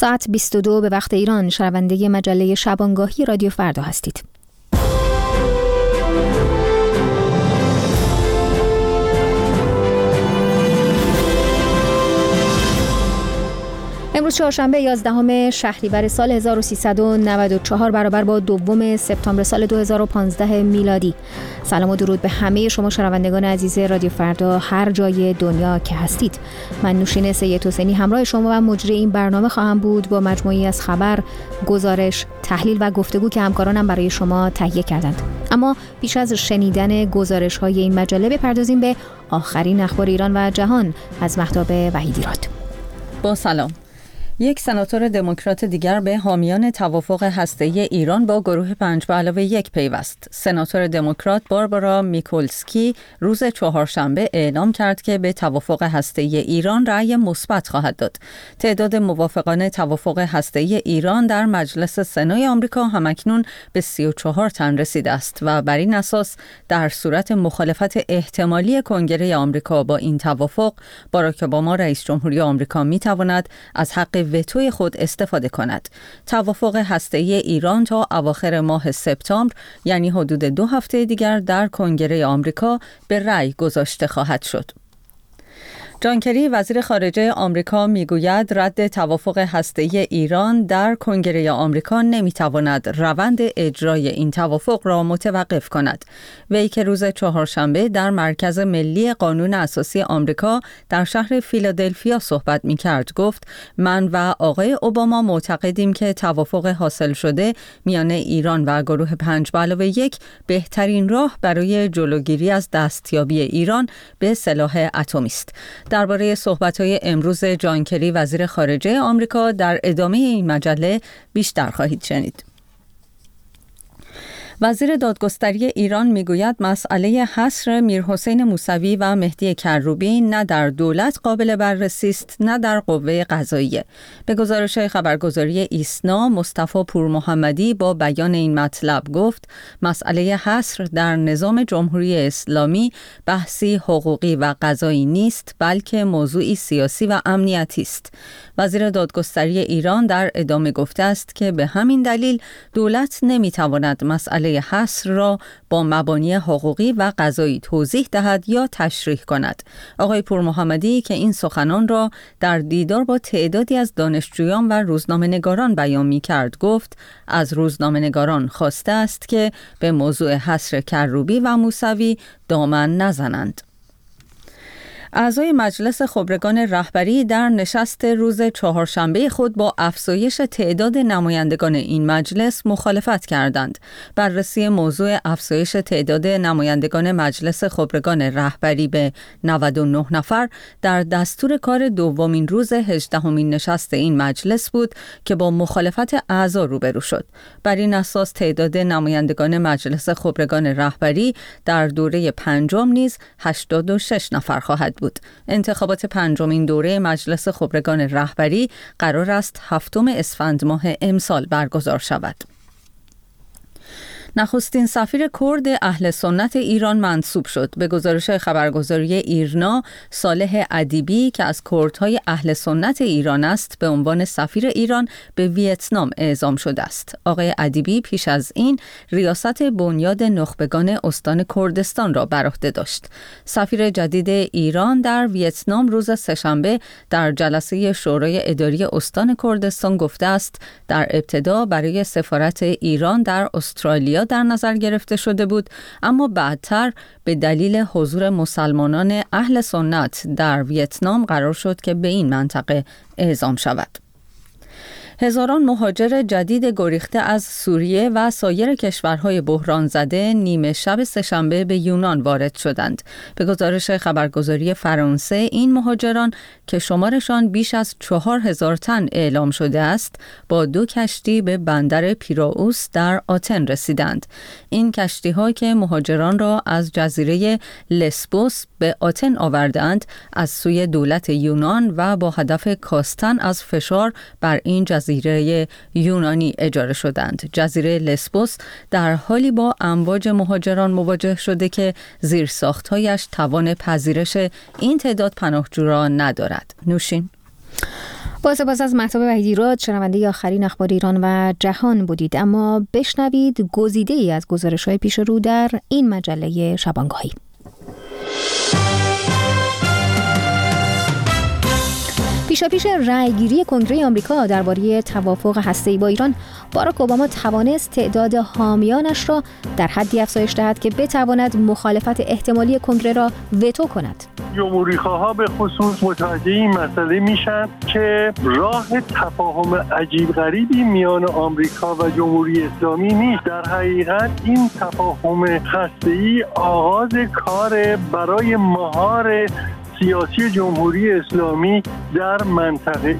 ساعت 22 به وقت ایران. شنونده مجله شبانگاهی رادیو فردا هستید. امروز چهارشنبه 11 شهریور سال 1394 برابر با 2 سپتامبر سال 2015 میلادی. سلام و درود به همه شما شنوندگان عزیز رادیو فردا هر جای دنیا که هستید. من نوشین سید حسینی همراه شما و مجری این برنامه خواهم بود با مجموعی از خبر، گزارش، تحلیل و گفتگو که همکارانم برای شما تهیه کردند. اما پیش از شنیدن گزارش‌های این مجله بپردازیم به آخرین اخبار ایران و جهان از مهتاب وحیدی‌راد. با سلام. یک سناتور دموکرات دیگر به حامیان توافق هسته‌ای ایران با گروه 5+1 پیوست. سناتور دموکرات باربارا میکولسکی روز چهارشنبه اعلام کرد که به توافق هسته‌ای ایران رأی مثبت خواهد داد. تعداد موافقان توافق هسته‌ای ایران در مجلس سنای آمریکا همکنون به 34 تن رسیده است و بر این اساس در صورت مخالفت احتمالی کنگره آمریکا با این توافق، باراک اوباما رئیس جمهوری آمریکا می‌تواند از حق وتوی خود استفاده کند. توافق هسته‌ای ایران تا اواخر ماه سپتامبر، یعنی حدود 2 هفته دیگر، در کنگره آمریکا به رأی گذاشته خواهد شد. جان کری وزیر خارجه آمریکا میگوید رد توافق هسته‌ای ایران در کنگره آمریکا نمیتواند روند اجرای این توافق را متوقف کند. وی که روز چهارشنبه در مرکز ملی قانون اساسی آمریکا در شهر فیلادلفیا صحبت میکرد گفت: من و آقای اوباما معتقدیم که توافق حاصل شده میان ایران و گروه 5+1 بهترین راه برای جلوگیری از دستیابی ایران به سلاح اتمی است. درباره صحبت‌های امروز جان کری وزیر خارجه آمریکا در ادامه این مجله بیشتر خواهید شنید. وزیر دادگستری ایران میگوید مسئله حصر میرحسین موسوی و مهدی کروبی نه در دولت قابل بررسی است نه در قوه قضاییه. به گزارش خبرگزاری ایسنا، مصطفی پورمحمدی با بیان این مطلب گفت مسئله حصر در نظام جمهوری اسلامی بحثی حقوقی و قضایی نیست، بلکه موضوعی سیاسی و امنیتی است. وزیر دادگستری ایران در ادامه گفته است که به همین دلیل دولت نمیتواند مسئله حصر را با مبانی حقوقی و قضایی توضیح دهد یا تشریح کند. آقای پورمحمدی که این سخنان را در دیدار با تعدادی از دانشجویان و روزنامه‌نگاران بیان می‌کرد گفت از روزنامه‌نگاران خواسته است که به موضوع حصر کروبی و موسوی دامن نزنند. اعضای مجلس خبرگان رهبری در نشست روز چهارشنبه خود با افزایش تعداد نمایندگان این مجلس مخالفت کردند. بررسی موضوع افزایش تعداد نمایندگان مجلس خبرگان رهبری به 99 نفر در دستور کار دومین روز 18مین نشست این مجلس بود که با مخالفت اعضا روبرو شد. بر این اساس تعداد نمایندگان مجلس خبرگان رهبری در دوره پنجم نیز 86 نفر خواهد بود. انتخابات پنجمین دوره مجلس خبرگان رهبری قرار است 7 اسفند ماه امسال برگزار شود. نخستین سفیر کرد اهل سنت ایران منصوب شد. به گزارش خبرگزاری ایرنا، صالح ادیبی که از کردهای اهل سنت ایران است به عنوان سفیر ایران به ویتنام اعزام شده است. آقای ادیبی پیش از این ریاست بنیاد نخبگان استان کردستان را بر عهده داشت. سفیر جدید ایران در ویتنام روز سه‌شنبه در جلسه شورای اداری استان کردستان گفته است در ابتدا برای سفارت ایران در استرالیا در نظر گرفته شده بود، اما بعدتر به دلیل حضور مسلمانان اهل سنت در ویتنام قرار شد که به این منطقه اعزام شود. هزاران مهاجر جدید گریخته از سوریه و سایر کشورهای بحران زده نیمه شب سه‌شنبه به یونان وارد شدند. به گزارش خبرگزاری فرانسه این مهاجران که شمارشان بیش از 4000 تن اعلام شده است با 2 کشتی به بندر پیراوس در آتن رسیدند. این کشتی‌ها که مهاجران را از جزیره لسبوس به آتن آوردند از سوی دولت یونان و با هدف کاستن از فشار بر این جزیره یونانی اجاره شدند. جزیره لسبوس در حالی با امواج مهاجران مواجه شده که زیرساخت‌هایش توان پذیرش این تعداد پناهجو را ندارد. نوشین. با سپاس از مهتاب وحیدی‌راد، شنونده آخرین اخبار ایران و جهان بودید. اما بشنوید گزیده‌ای از گزارش‌های پیش رو در این مجله شبانگاهی. پیشاپیش رأیگیری کنگره آمریکا درباره توافق هسته‌ای با ایران، باراک اوباما توانست تعداد حامیانش را در حدی افزایش دهد که بتواند مخالفت احتمالی کنگره را وتو کند. جمهوری‌خواها به خصوص متوجه این مسئله میشن که راه تفاهم عجیب غریبی میان آمریکا و جمهوری اسلامی نیست. در حقیقت این تفاهم هسته‌ای آغاز کار برای مهار سیاسی جمهوری اسلامی در منطقه.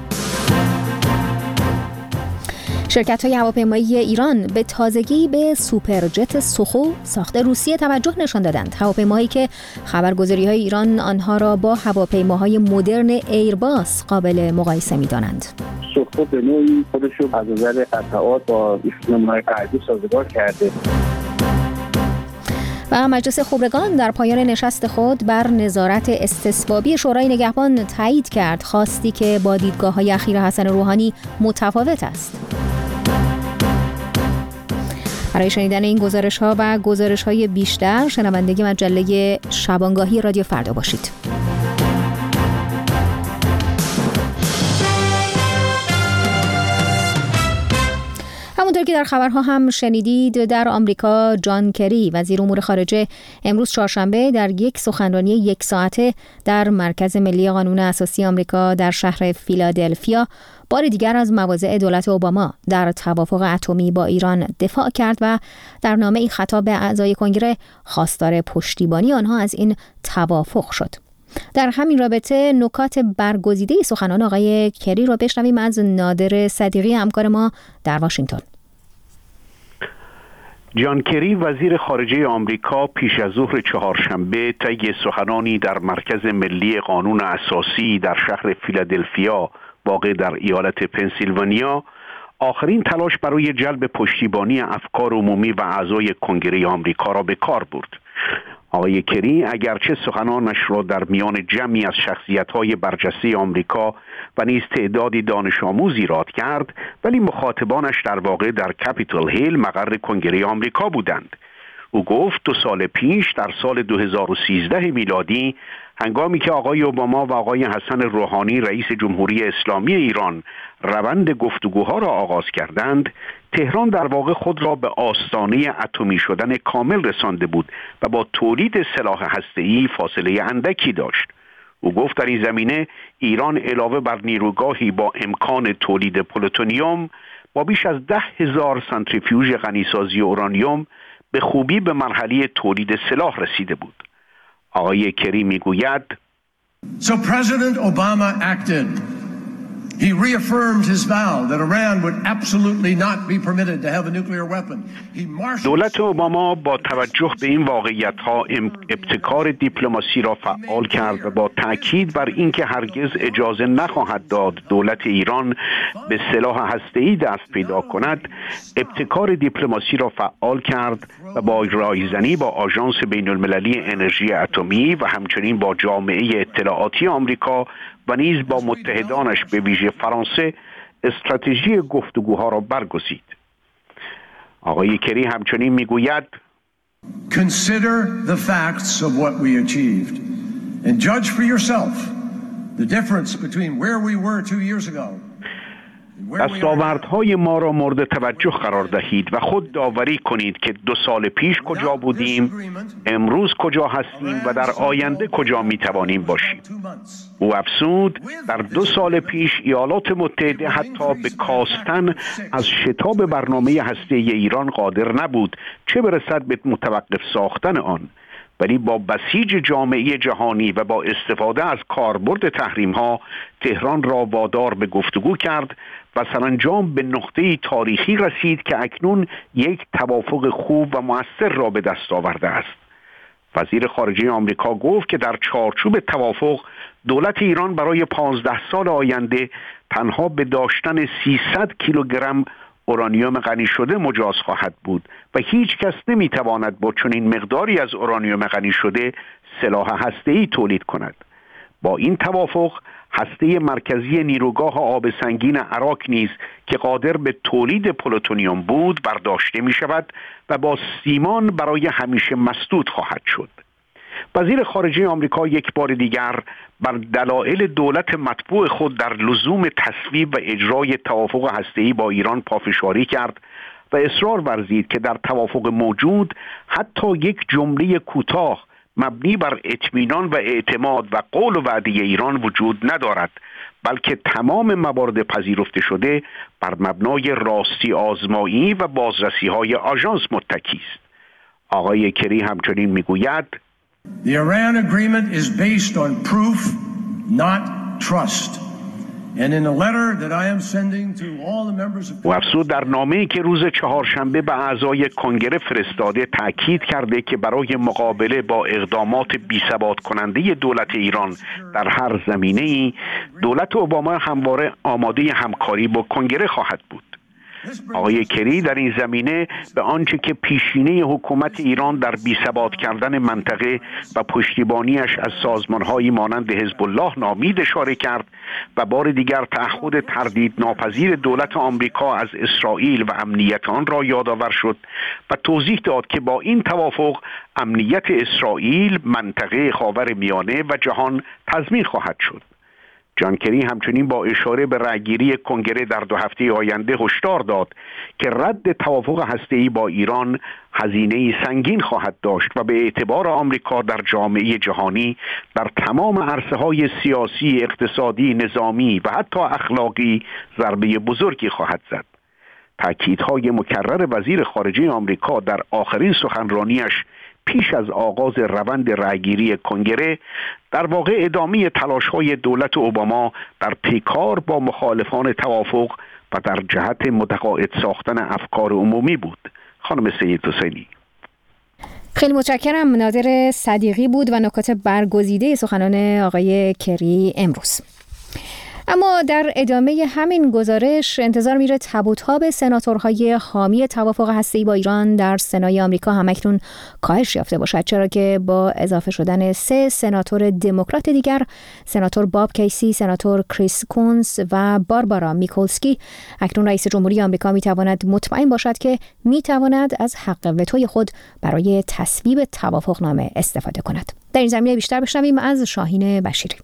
شرکت‌های هواپیمایی ایران به تازگی به سوپرجت سخو ساخت روسیه توجه نشان دادند. هواپیماهایی که خبرگزاری‌های ایران آنها را با هواپیماهای مدرن ایرباس قابل مقایسه می‌دانند. سخو به نوعی خودش رو از نظر قطعات با نمونه‌های غربی سازگار کرده. و مجلس خبرگان در پایان نشست خود بر نظارت استصوابی شورای نگهبان تایید کرد خواستی که با دیدگاه‌های اخیر حسن روحانی متفاوت است. برای شنیدن این گزارش‌ها و گزارش‌های بیشتر شنونده مجله شبانگاهی رادیو فردا باشید. همونطور که در خبرها هم شنیدید، در آمریکا جان کری وزیر امور خارجه امروز چهارشنبه در یک سخنرانی 1 ساعته در مرکز ملی قانون اساسی آمریکا در شهر فیلادلفیا بار دیگر از مواضع دولت اوباما در توافق اتمی با ایران دفاع کرد و در نامه‌ای خطاب به اعضای کنگره خواستار پشتیبانی آنها از این توافق شد. در همین رابطه نکات برگزیده سخنان آقای کری را بشنویم از نادر صدیقی همکار ما در واشنگتن. جان کری وزیر خارجه آمریکا پیش از ظهر چهارشنبه طی سخنانی در مرکز ملی قانون اساسی در شهر فیلادلفیا واقع در ایالت پنسیلوانیا آخرین تلاش برای جلب پشتیبانی افکار عمومی و اعضای کنگره آمریکا را به کار برد. آقای کری اگرچه سخنانش را در میان جمعی از شخصیت‌های برجسته آمریکا و نیز تعدادی دانش آموز ایراد کرد، ولی مخاطبانش در واقع در کپیتال هیل مقر کنگره آمریکا بودند. او گفت 2 سال پیش در سال 2013 میلادی هنگامی که آقای اوباما و آقای حسن روحانی رئیس جمهوری اسلامی ایران روند گفتگوها را آغاز کردند، تهران در واقع خود را به آستانه اتمی شدن کامل رسانده بود و با تولید سلاح هسته‌ای فاصله اندکی داشت. او گفت در این زمینه ایران علاوه بر نیروگاهی با امکان تولید پلوتونیوم با بیش از 10,000 سانتریفیوژ غنیسازی اورانیوم به خوبی به مرحله تولید سلاح رسیده بود. آقای کری میگوید So President Obama acted. He reaffirmed his vow that Iran would absolutely not be permitted to have a nuclear weapon. دولت اوباما با توجه به این واقعیت‌ها ابتکار دیپلماسی را فعال کرد و با تأکید بر اینکه هرگز اجازه نخواهد داد دولت ایران به سلاح هسته‌ای دست پیدا کند، ابتکار دیپلماسی را فعال کرد و با رایزنی با آژانس بین‌المللی انرژی اتمی و همچنین با جامعه اطلاعاتی آمریکا و نیز با متحدانش به ویژه فرانسه استراتژی گفتگوها را برگزید. آقای کری همچنین میگوید Consider the facts of what we achieved and judge for yourself the difference between where we were 2 years ago. دستاوردهای ما را مورد توجه قرار دهید و خود داوری کنید که 2 سال پیش کجا بودیم، امروز کجا هستیم و در آینده کجا میتوانیم باشیم. او افزود در 2 سال پیش ایالات متحده حتی به کاستن از شتاب برنامه هسته‌ای ایران قادر نبود، چه برسد به متوقف ساختن آن. ولی با بسیج جامعه جهانی و با استفاده از کاربرد تحریم‌ها تهران را وادار به گفتگو کرد و سرانجام به نقطه‌ای تاریخی رسید که اکنون یک توافق خوب و مؤثر را به دست آورده است. وزیر خارجه آمریکا گفت که در چارچوب توافق دولت ایران برای 15 سال آینده تنها به داشتن 300 کیلوگرم اورانیوم غنی شده مجاز خواهد بود و هیچ کس نمیتواند با چنین مقداری از اورانیوم غنی شده سلاح هسته‌ای تولید کند. با این توافق هسته مرکزی نیروگاه آب سنگین عراق نیز که قادر به تولید پلوتونیوم بود برداشته می شود و با سیمان برای همیشه مسدود خواهد شد. وزیر خارجه آمریکا یک بار دیگر بر دلایل دولت مطبوع خود در لزوم تصویب و اجرای توافق هسته‌ای با ایران پافشاری کرد و اصرار ورزید که در توافق موجود حتی یک جمله کوتاه مبنی بر اطمینان و اعتماد و قول و وعده ایران وجود ندارد، بلکه تمام موارد پذیرفته شده بر مبنای راستی آزمایی و بازرسی‌های آژانس متکی است. آقای کری همچنین میگوید The Iran agreement is based on proof, not trust. And in a letter that I am sending to all the members of افزود در نامه‌ای که روز چهارشنبه به اعضای کنگره فرستاده تأکید کرده که برای مقابله با اقدامات بی‌ثبات کننده دولت ایران در هر زمینه‌ای دولت اوباما همواره آماده همکاری با کنگره خواهد بود. آقای کری در این زمینه به آنچه که پیشینه حکومت ایران در بی‌ثبات کردن منطقه و پشتیبانیش از سازمان‌هایی مانند حزب الله نامید اشاره کرد و بار دیگر تعهد تردید ناپذیر دولت آمریکا از اسرائیل و امنیت آن را یادآور شد و توضیح داد که با این توافق امنیت اسرائیل، منطقه خاورمیانه و جهان تضمین خواهد شد. جان کری همچنین با اشاره به رأیگیری کنگره در 2 هفته آینده هشدار داد که رد توافق هسته‌ای با ایران هزینه‌ای سنگین خواهد داشت و به اعتبار آمریکا در جامعه جهانی در تمام عرصه‌های سیاسی، اقتصادی، نظامی و حتی اخلاقی ضربه بزرگی خواهد زد. تأکیدهای مکرر وزیر خارجه آمریکا در آخرین سخنرانیش پیش از آغاز روند رأیگیری کنگره در واقع ادامه تلاش‌های دولت اوباما در پیکار با مخالفان توافق و در جهت متقاعد ساختن افکار عمومی بود. خانم سید حسینی. خیلی متشکرم. نادر صدیقی بود و نکات برگزیده سخنان آقای کری امروز. اما در ادامه همین گزارش انتظار میره تب و تاب سناتورهای حامی توافق هسته‌ای با ایران در سنای آمریکا همکنون کاهش یافته باشد، چرا که با اضافه شدن 3 سناتور دموکرات دیگر، سناتور باب کیسی، سناتور کریس کونز و باربارا میکولسکی، اکنون رئیس جمهوری آمریکا میتواند مطمئن باشد که میتواند از حق وتوی خود برای تصویب توافقنامه استفاده کند. در این زمینه بیشتر بشنویم از شاهین بشیری.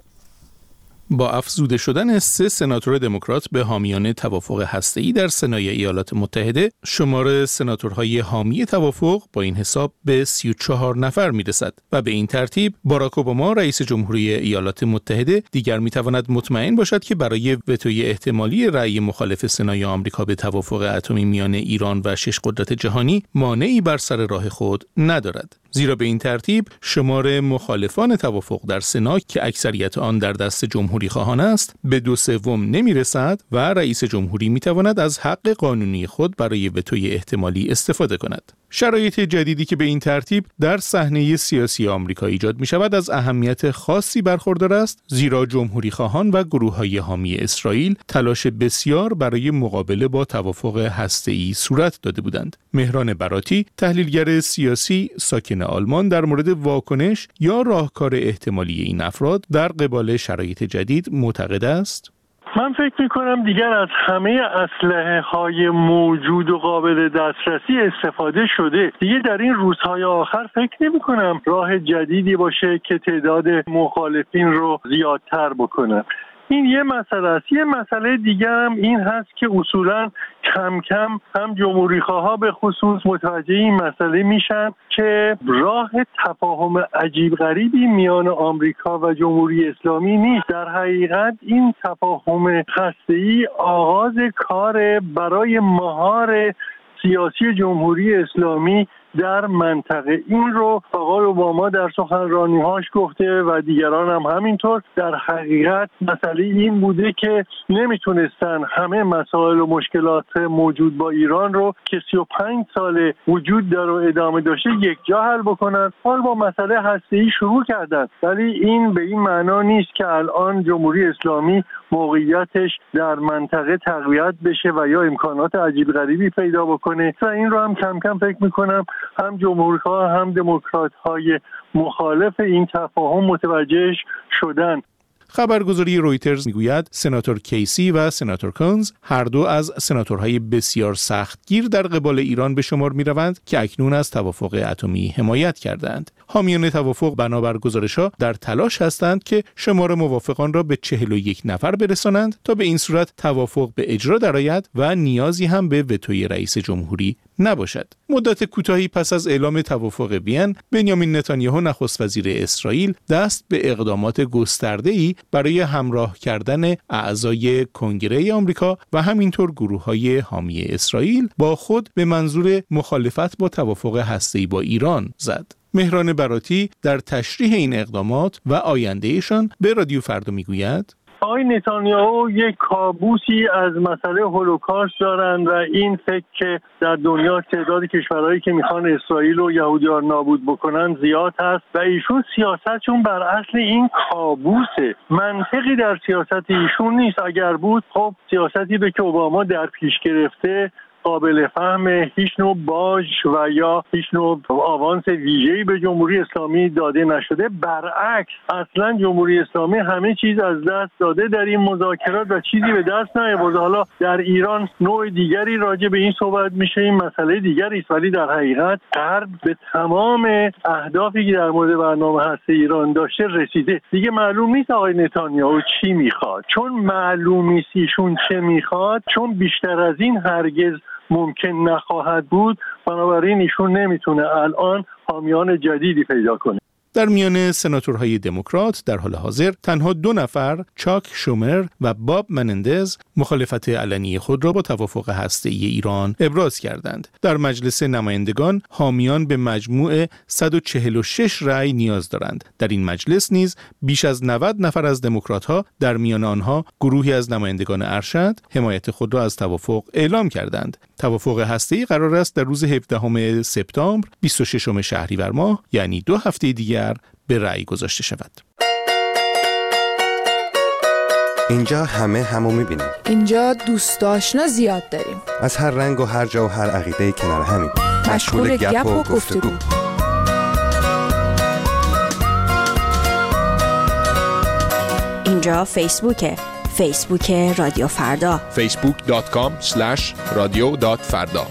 با افزوده شدن 3 سناتور دموکرات به حامیان توافق هسته‌ای در سنای ایالات متحده، شمار سناتورهای حامی توافق با این حساب به 34 نفر میرسد و به این ترتیب باراک اوباما رئیس جمهوری ایالات متحده دیگر میتواند مطمئن باشد که برای وتوی احتمالی رأی مخالف سنای آمریکا به توافق اتمی میان ایران و 6 قدرت جهانی مانعی بر سر راه خود ندارد. زیرا به این ترتیب شمار مخالفان توافق در سنا که اکثریت آن در دست جمهوری خواهان است به 2/3 نمیرسد و رئیس جمهوری میتواند از حق قانونی خود برای وتوی احتمالی استفاده کند. شرایط جدیدی که به این ترتیب در صحنه سیاسی آمریکا ایجاد می شود از اهمیت خاصی برخوردار است، زیرا جمهوری خواهان و گروه‌های حامی اسرائیل تلاش بسیار برای مقابله با توافق هسته‌ای صورت داده بودند. مهران براتی، تحلیلگر سیاسی ساکن آلمان، در مورد واکنش یا راهکار احتمالی این افراد در قبال شرایط جدید معتقد است: من فکر میکنم دیگر از همه اسلحه های موجود و قابل دسترسی استفاده شده. دیگه در این روزهای آخر فکر نمی کنم راه جدیدی باشه که تعداد مخالفین رو زیادتر بکنه. این یه مسئله است. یه مسئله دیگه هم این هست که اصولا کم کم هم جمهوری‌خواها به خصوص متوجه این مسئله میشن که راه تفاهم عجیب غریبی میان آمریکا و جمهوری اسلامی نیست. در حقیقت این تفاهم هسته‌ای آغاز کار برای مهار سیاسی جمهوری اسلامی در منطقه. این رو آقای اوباما در سخنرانی‌هاش گفته و دیگران هم همینطور. در حقیقت مسئله این بوده که نمیتونستن همه مسائل و مشکلات موجود با ایران رو که 35 سال وجود داره و ادامه داشته یک جا حل بکنن. حال با مسئله هسته‌ای شروع کردن، ولی این به این معنا نیست که الان جمهوری اسلامی موقعیتش در منطقه تقویت بشه و یا امکانات عجیب غریبی پیدا بکنه. و این رو هم کم کم فکر میکنم هم جمهوری‌خواه هم دموکرات‌های مخالف این تفاهم متوجهش شدن. خبرگزاری رویترز میگوید سناتور کیسی و سناتور کونز هر دو از سناتورهای بسیار سختگیر در قبال ایران به شمار میروند که اکنون از توافق اتمی حمایت کردند. حامیان توافق بنابر گزارش‌ها در تلاش هستند که شمار موافقان را به 41 نفر برسانند تا به این صورت توافق به اجرا درآید و نیازی هم به وتوی رئیس جمهوری نباشد. مدت کوتاهی پس از اعلام توافق وین، بنیامین نتانیاهو نخست وزیر اسرائیل دست به اقدامات گسترده‌ای برای همراه کردن اعضای کنگره آمریکا و همینطور گروه‌های حامی اسرائیل با خود به منظور مخالفت با توافق هسته‌ای با ایران زد. مهران براتی در تشریح این اقدامات و آیندهشان به رادیو فردا میگوید: آقای نتانیاهو یک کابوسی از مسئله هولوکاست دارند و این فکر که در دنیا تعداد کشورهایی که میخوان اسرائیل و یهودیان نابود بکنن زیاد هست و ایشون سیاستشون بر اصل این کابوسه. منطقی در سیاست ایشون نیست. اگر بود خب سیاستی به که اوباما در پیش گرفته قابل فهم، هیچ نوع باج و یا هیچ نوع آوانس ویژه‌ای به جمهوری اسلامی داده نشده. برعکس اصلا جمهوری اسلامی همه چیز از دست داده در این مذاکرات و چیزی به دست نیاورده. حالا در ایران نوع دیگری راجع به این صحبت میشه، این مسئله دیگری است، ولی در حقیقت غرب به تمام اهدافی که در مورد برنامه هسته ایران داشته رسیده. دیگه معلوم نیست آقای نتانیاهو چی میخواد. چون معلوم نیست ایشون چه میخواد، چون بیشتر از این هرگز ممکن نخواهد بود، بنابراین ایشون نمیتونه الان حامیان جدیدی پیدا کنه. در میان سناتورهای دموکرات در حال حاضر تنها 2 نفر، چاک شومر و باب منندز، مخالفت علنی خود را با توافق هسته‌ای ایران ابراز کردند. در مجلس نمایندگان حامیان به مجموع 146 رأی نیاز دارند. در این مجلس نیز بیش از 90 نفر از دموکرات‌ها، در میان آنها گروهی از نمایندگان ارشد، حمایت خود را از توافق اعلام کردند. توافق هسته‌ای قرار است در روز 17 سپتامبر 26 شهریور ماه، یعنی 2 هفته دیگر به رأی گذاشته شود. اینجا همو می‌بینیم. اینجا دوست آشنا زیاد داریم. از هر رنگ و هر جا و هر عقیده‌ای کنار همیم. مشغول گپ و گفتگو. اینجا فیسبوک رادیو فردا. facebook.com/radio.farda.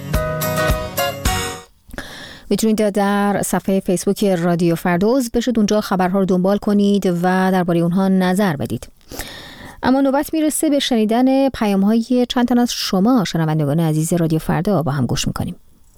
میتونید در صفحه فیسبوک رادیو فردا عضو بشید، اونجا خبرها رو دنبال کنید و درباره اونها نظر بدید. اما نوبت میرسه به شنیدن پیام‌های چند تن از شما شنوندگان عزیز رادیو فردا. با هم گوش میکنیم.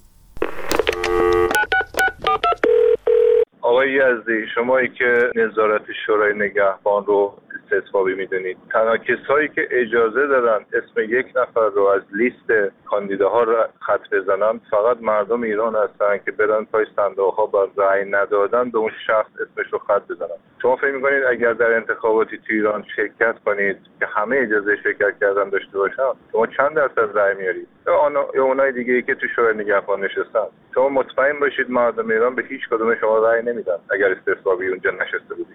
آقای یزدی، شمایی که نظارت شورای نگهبان رو استثبابی میدونید، تنها کسایی که اجازه دارن اسم یک نفر رو از لیست کاندیداها رو خط بزنن فقط مردم ایران هستن که برن پای صندوق‌ها با رأی ندادن به اون شخص اسمش رو خط بزنن. شما فکر می‌کنید اگر در انتخاباتی تو ایران شرکت کنید که همه اجازه شرکت کردن داشته باشن، شما چند درصد رأی میارید؟ یا اونای دیگه‌ای که تو شورای نگهبان نشستن، شما مطمئن باشید مردم ایران به هیچ کدوم شما رأی نمیدن اگر استثبابی اونجا نشسته بودید.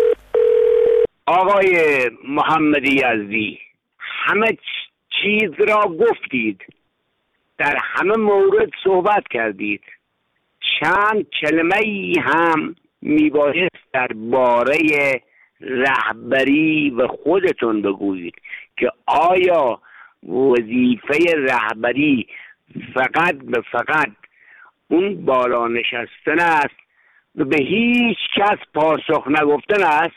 آقای محمد یزدی، همه چیز را گفتید، در همه مورد صحبت کردید، چند کلمه ای هم میبایست درباره رهبری و خودتون بگویید که آیا وظیفه رهبری فقط اون بالا نشستن است و به هیچ کس پاسخ نگفتن است؟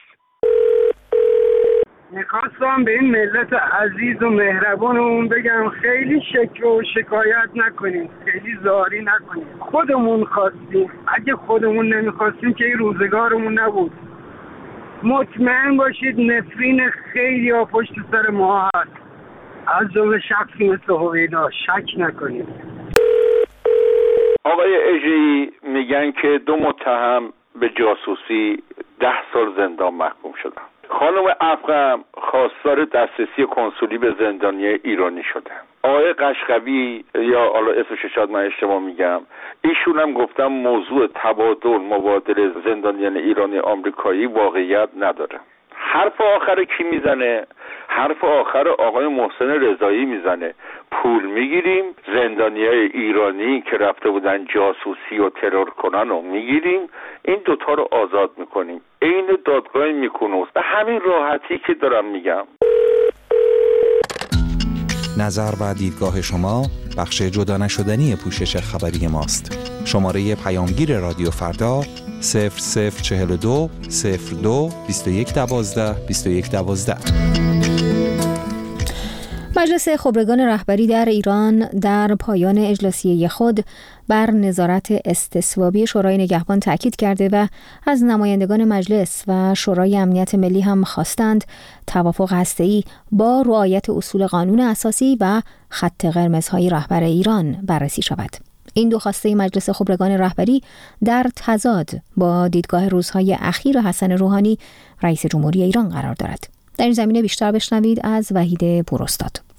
میخواستم به این ملت عزیز و مهربانمون بگم خیلی شکر و شکایت نکنیم، خیلی زاری نکنیم. خودمون خواستیم، اگه خودمون نمیخواستیم که این روزگارمون نبود. مطمئن باشید نفرین خیلی ها پشت سر ما هست، از جمله شخصی مثل هویدا، شک نکنیم. آقای اژه‌ای میگن که 2 متهم به جاسوسی 10 سال زندان محکوم شدن. خانم افغم خواستار دسترسی کنسولی به زندانی ایرانی شده. آقای قشقوی، یا حالا اسمش شاید من اشتباه میگم، ایشون هم گفتم موضوع تبادل مبادله زندانیان ایرانی آمریکایی واقعیت نداره. حرف آخر کی میزنه؟ حرف آخر آقای محسن رضایی میزنه. پول میگیریم، زندانیای ایرانی که رفته بودن جاسوسی و ترور کنن رو میگیریم، این دوتا رو آزاد میکنیم. عین دادگاه میکنوس. به همین راحتی که دارم میگم. نظر و دیدگاه شما بخش جدا نشدنی پوشش خبری ماست. شماره پیامگیر رادیو فردا 0042 02 21 12 21 12. مجلس خبرگان رهبری در ایران در پایان اجلاسیه خود بر نظارت استصوابی شورای نگهبان تاکید کرده و از نمایندگان مجلس و شورای امنیت ملی هم خواستند توافق هسته‌ای با رعایت اصول قانون اساسی و خط قرمزهای رهبر ایران بررسی شود. این دو خواسته مجلس خبرگان رهبری در تضاد با دیدگاه روزهای اخیر حسن روحانی رئیس جمهوری ایران قرار دارد. در این زمینه بیشتر بشنوید از وحید پوراستاد.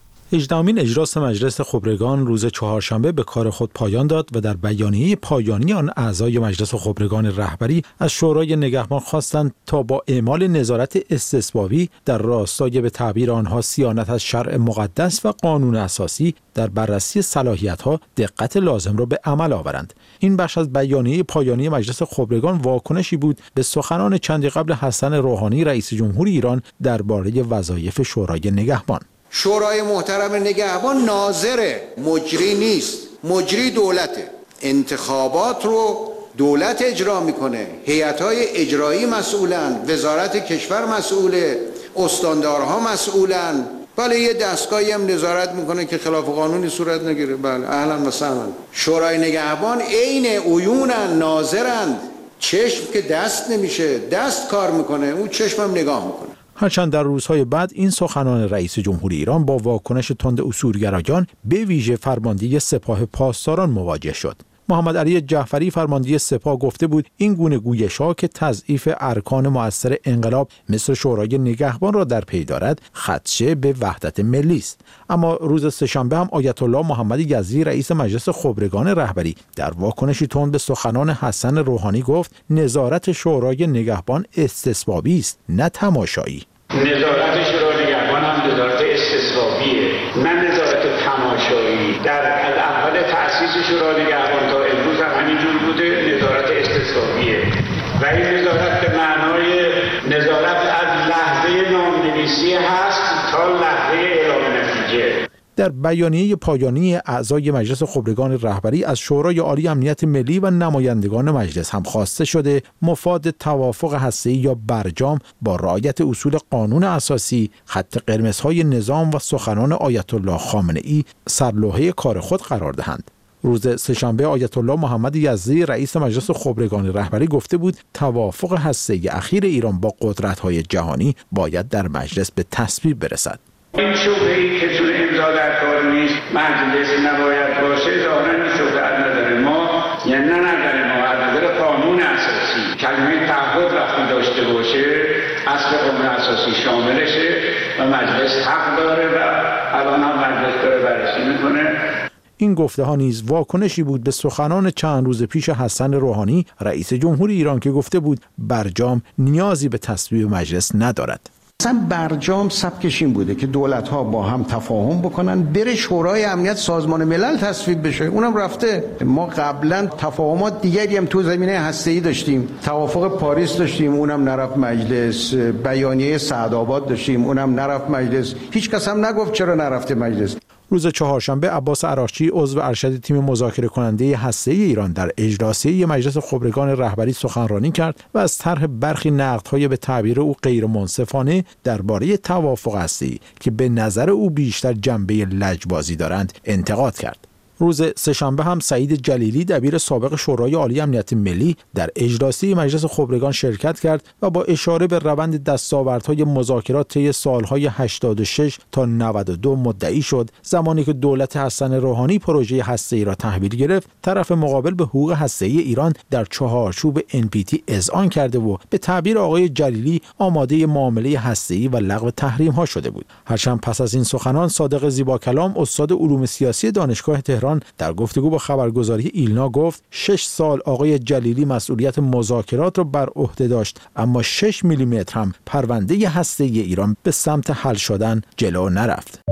18مین اجلاس مجلس خبرگان روز چهارشنبه به کار خود پایان داد و در بیانیه پایانی آن اعضای مجلس خبرگان رهبری از شورای نگهبان خواستند تا با اعمال نظارت استصوابی در راستای به تعبیر آنها صیانت از شرع مقدس و قانون اساسی در بررسی صلاحیت‌ها دقت لازم را به عمل آورند. این بخش از بیانیه پایانی مجلس خبرگان واکنشی بود به سخنان چندی قبل حسن روحانی رئیس جمهوری ایران درباره وظایف شورای نگهبان. شورای محترم نگهبان ناظره، مجری نیست. مجری دولته. انتخابات رو دولت اجرا میکنه. هیئت‌های اجرایی مسئولن، وزارت کشور مسئوله، استاندارها مسئولن. بله یه دستگاهی هم نظارت میکنه که خلاف قانونی صورت نگیره. بله اهلا و سهلا. شورای نگهبان عین عیونن، ناظرند. چشم که دست نمیشه، دست کار میکنه، اون چشم هم نگاه میکنه. هرچند در روزهای بعد این سخنان رئیس جمهوری ایران با واکنش تند اصولگرایان به ویژه فرمانده سپاه پاسداران مواجه شد. محمد علی جعفری فرمانده سپاه گفته بود این گونه گویش‌ها که تضعیف ارکان مؤثر انقلاب مثل شورای نگهبان را در پی دارد خدشه به وحدت ملی است. اما روز سه‌شنبه هم آیت الله محمد یزدی رئیس مجلس خبرگان رهبری در واکنشی تند به سخنان حسن روحانی گفت نظارت شورای نگهبان استصوابی است نه تماشایی. نظارت شورای نگهبان هم نظارت استصوابیه نه نظارت تماشایی. در از اول تأسیس شورای نگهبان تا امروز هم همینجور بوده، نظارت استصوابیه و این نظارت به معنای نظارت از لحظه نامنویسی هست تا لحظه اعلام نتیجه. در بیانیه پایانی اعضای مجلس خبرگان رهبری از شورای عالی امنیت ملی و نمایندگان مجلس هم خواسته شده مفاد توافق هسته‌ای یا برجام با رعایت اصول قانون اساسی خط قرمزهای نظام و سخنان آیت الله خامنه‌ای سرلوحه کار خود قرار دهند. روز سه‌شنبه آیت الله محمد یزدی رئیس مجلس خبرگان رهبری گفته بود توافق هسته‌ای اخیر ایران با قدرت‌های جهانی باید در مجلس به تصویب برسد. این شبهه‌ای که چون امضا در کار نیست مجلس نباید باشه ظاهراً این شبهه از نظر ما یعنی نه نظر ما از نظر قانون اساسی کلمه تعهد وقتی داشته باشه اصل قانون اساسی شاملشه و مجلس حق داره و الان هم مجلس داره بررسی میکنه. این گفته ها نیز واکنشی بود به سخنان چند روز پیش حسن روحانی رئیس جمهوری ایران که گفته بود برجام نیازی به تصویب مجلس ندارد. اصلا برجام سبکش این بوده که دولت‌ها با هم تفاهم بکنن بره شورای امنیت سازمان ملل تصویب بشه، اونم رفته. ما قبلا تفاهمات دیگری هم تو زمینه هسته‌ای داشتیم، توافق پاریس داشتیم اونم نرفت مجلس، بیانیه سعدآباد داشتیم اونم نرفت مجلس، هیچ کس هم نگفت چرا نرفته مجلس. روز چهارشنبه عباس عراقچی عضو ارشد تیم مذاکره کننده هسته‌ای ایران در اجلاسیه مجلس خبرگان رهبری سخنرانی کرد و از طرح برخی نقدهای به تعبیر او غیر منصفانه درباره توافق هسته‌ای که به نظر او بیشتر جنبه لجبازی دارند انتقاد کرد. روز سه‌شنبه هم سعید جلیلی دبیر سابق شورای عالی امنیت ملی در اجلاسی مجلس خبرگان شرکت کرد و با اشاره به روند دستاوردهای مذاکرات طی سالهای 86 تا 92 مدعی شد زمانی که دولت حسن روحانی پروژه هسته‌ای را تحویل گرفت طرف مقابل به حقوق هسته‌ای ایران در چهارچوب NPT اذعان کرده و به تعبیر آقای جلیلی آماده معامله هسته‌ای و لغو تحریم‌ها شده بود. هرچند پس از این سخنان صادق زیباکلام استاد علوم سیاسی دانشگاه تهران ایران در گفتگو با خبرگزاری ایلنا گفت 6 سال آقای جلیلی مسئولیت مذاکرات را بر عهده داشت، اما 6 میلیمتر هم پرونده هسته‌ای ایران به سمت حل شدن جلو نرفت.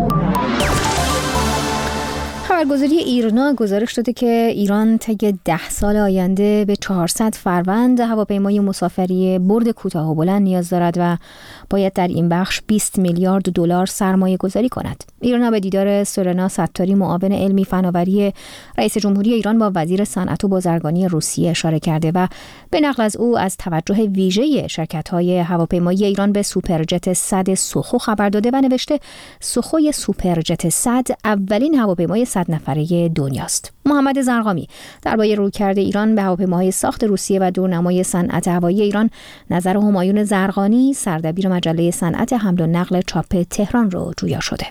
خبرگزاری ایرنا گزارش داده که ایران طی 10 سال آینده به 400 فروند هواپیمای مسافری برد کوتاه و بلند نیاز دارد و باید در این بخش 20 میلیارد دلار سرمایه گذاری کند. ایرنا به دیدار سورنا ستاری معاون علمی فناوری رئیس جمهوری ایران با وزیر صنعت و بازرگانی روسیه اشاره کرده و به نقل از او از توجه ویژه شرکت‌های هواپیمایی ایران به سوپرجت 100 سخو خبر داده و نوشته سخوی سوپرجت 100 اولین هواپیمای 100 نفره دنیاست. محمد زرقامی درباره رویکرد ایران به هواپیماهای ساخت روسیه و دورنمای صنعت هوایی ایران نظر همایون زرقانی سردبیر مجله صنعت حمل و نقل چاپ تهران رو جویا شده.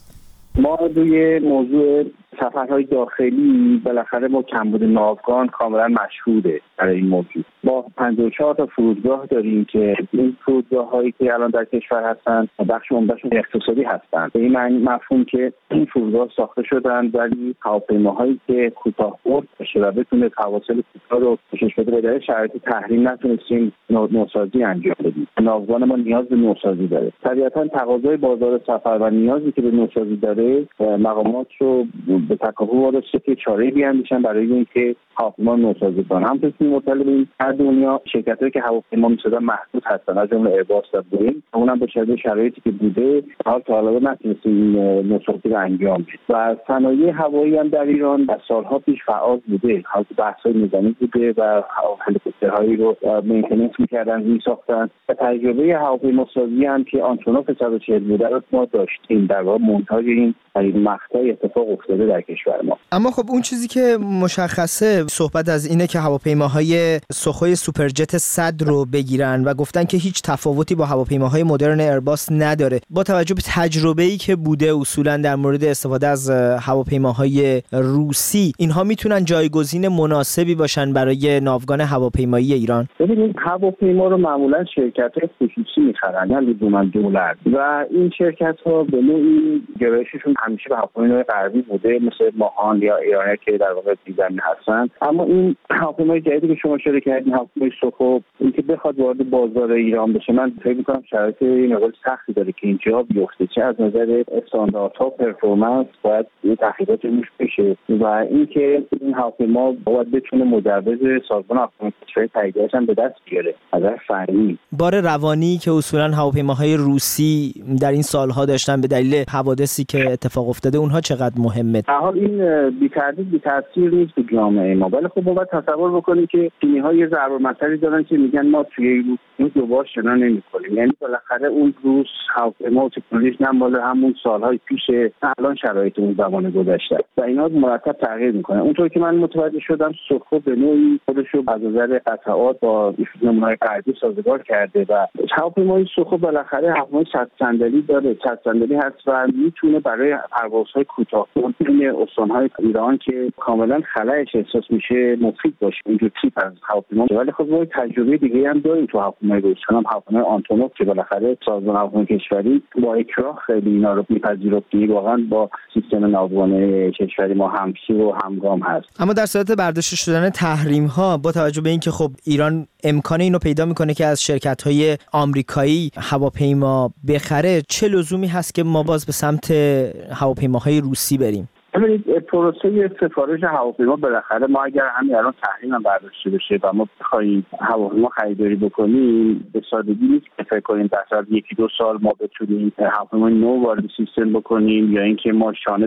ما روی موضوع سفرهای داخلی بالاخره با کمبود ناوگان کاملا مشهوده برای این موضوع. ما 54 تا فرودگاه داریم که این فرودگاه هایی که الان در کشور هستن بخش عمدهشون اقتصادی هستن. به این مفهوم که این فرودگاه ساخته شدن ولی هواپیماهایی که کوتاه برد بشه و بتونه فواصل کوتاه رو کشش بده به دلیل شرایط تحریم نتونستیم نوسازی انجام بدیم. ناوگان ما نیاز به نوسازی داره. طبیعتا تقاضای بازار سفر و نیازی که به نوسازی داره مقامات رو به تکاپو واداشته که چاره‌ای بیاندیشن برای اینکه هواپیما نوسازی کنن. همونطور که مطلب این در دنیا شرکتایی که هواپیما می‌سازن محدود هستن، از جمله ایرباس و بوئینگ، اونم به شرایط شرایطی که بوده تا حالا نتونستیم نوسازی رو انجام بدیم. و صنایع هوایی هم در ایران از سالها پیش فعال بوده. بحث‌های میزانی بوده و هلیکوپترهایی رو مینتیننس می‌کردن، می‌ساختن. و تجربه هواپیماسازی هم که آنتونوف 140 بوده رو ما داشتیم. در واقع مونتاژ این مقطع اتفاق افتاده در کشور ما. اما خب اون چیزی که مشخصه صحبت از اینه که هواپیماهای سخوی سوپرجت 100 رو بگیرن و گفتن که هیچ تفاوتی با هواپیماهای مدرن ایرباس نداره. با توجه به تجربه‌ای که بوده اصولا در مورد استفاده از هواپیماهای روسی، اینها میتونن جایگزین مناسبی باشن برای ناوگان هواپیمایی ایران. ببینید هواپیما رو معمولا شرکت‌های خصوصی می‌خرن، نه لزوما دولت. و این شرکت‌ها به نوعی گرایششون همیشه به هواپیمای غربی بوده، مثل ماهان یا ایران که در واقع دیزاین هستن. اما این هواپیمای جدیدی که شما اشاره کردین، هواپیمای سخو، اینکه بخواد وارد بازار ایران بشه، من فکر می‌کنم شرایط مقدار سختی داره که اینجا بیفته. چه از نظر استانداردها، پرفورمنس باید تحقیقات روش بشه و اینکه این هواپیما باید بتونه مجوز سازمان هواپیمایی کشوری تاییدش هم به دست بیاره. از نظر فنی بار روانی که اصولا هواپیماهای روسی در این سالها داشتن به دلیل حوادثی که اتفاق افتاده، اونها چقدر مهمه؟ در حال این بی‌تردید بی‌تاثیر نیست تو جامعه ما، ولی خب باید تصور بکنیم که چینی‌ها یه ضرب المثلی دارن که میگن ما توی روز دوبار شنا نمی‌کنیم. یعنی بالاخره اون روز هواپیما تکنولوژی هم مال همون سالهای پیشه، الان شرایط اون زمان گذشته و اینا مرتب تغییر می‌کنه. اونطور که من متوجه شدم سخو به نوعی خودش رو از نظر قطعات با نمونه‌های غربی سازگار کرده و هواپیمای سخو بالاخره هواپیمای 100 صندلی داره، 100 صندلی هست و میتونه برای پروازهای کوتاه بین استان‌های ایران که کاملا خلأش احساس میشه مفید باشه. اینجور تیپ از هواپیما. ولی خب ما تجربه دیگه هم داریم تو هواپیمای روسی، هم هواپیمای آنتونوف که بالاخره سازمان هواپیمایی کشوری با اکراه خیلی اینا رو میپذیرفتی، واقعا با سیستم ناوگان کشوری ما همسو و همگام هست. اما در صورت برداشته شدن تحریم‌ها با توجه به اینکه خب ایران امکان اینو پیدا میکنه که از شرکت‌های آمریکایی هواپیما بخره، چه لزومی هست که ما باز به سمت هواپیماهای روسی بریم؟ ببینید پروسه سفارش هواپیما بالاخره ما اگر همین الان تحریم هم برداشته بشه و ما بخوایم هواپیما خریداری بکنیم، به سادگی نیست که فکر کنیم در 1-2 سال ما بتونیم هواپیمای نو وارد سیستم بکنیم یا اینکه ما شانه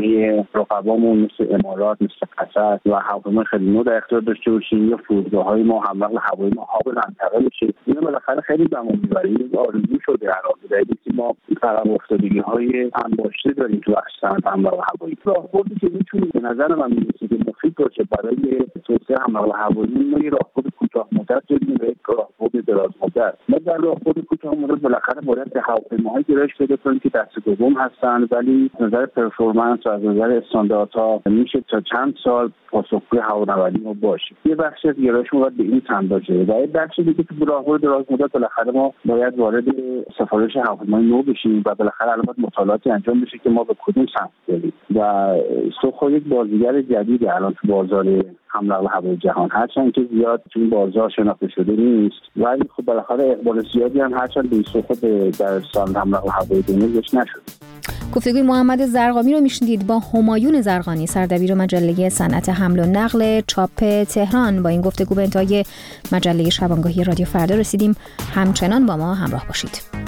رقبامون مثل امارات، مثل قطر و هواپیما خیلی نو در اختیار داشته باشیم یا فرودگاه‌های ما هم نقل هوایی ما هاب منطقه بشه. اینا بالاخره خیلی زمان می‌بره. این آرزو شده الان داریم که ما فراهم افتادگی‌های انباشته داریم تو اقتصاد هوایی. راهبردی که میتونه به نظر من میرسه که مفید باشه برای توسعه حمل هوایی، ما یه راهبرد کوتاه مدت بریم به یک راهبرد دراز مدت. ما در راهبرد کوتاه مدت بالاخره باید به هواپیماهای گرایش پیدا کنیم که دست دوم هستن، ولی از نظر پرفورمنس و از نظر استانداردها میشه تا چند سال پاسخگوی هوانوردی ما باشه. یه بخش از گرایش ما باید به این سمت باشه و یه بخش دیگه که راهبرد دراز مدت بالاخره ما باید وارد سفارش هواپیمای نو بشیم و بالاخره الان مطالعاتی انجام بشه که ما به کدوم سمت بریم و سوخو یک بازیگر جدیده الان تو بازار حمل و هوایی جهان، هرچند که زیاد تو این بازار شناخته شده نیست، ولی خب بالاخره اقبال زیادی هم هرچند به سوخو در سال حمل و هوایی دنیا بهش نشد. گفتگوی محمد زرقامی رو میشنیدید با همایون زرقانی، سردبیر مجله صنعت حمل و نقل چاپ تهران. با این گفتگو به انتهای مجله شبانگاهی رادیو فردا رسیدیم. همچنان با ما همراه باشید.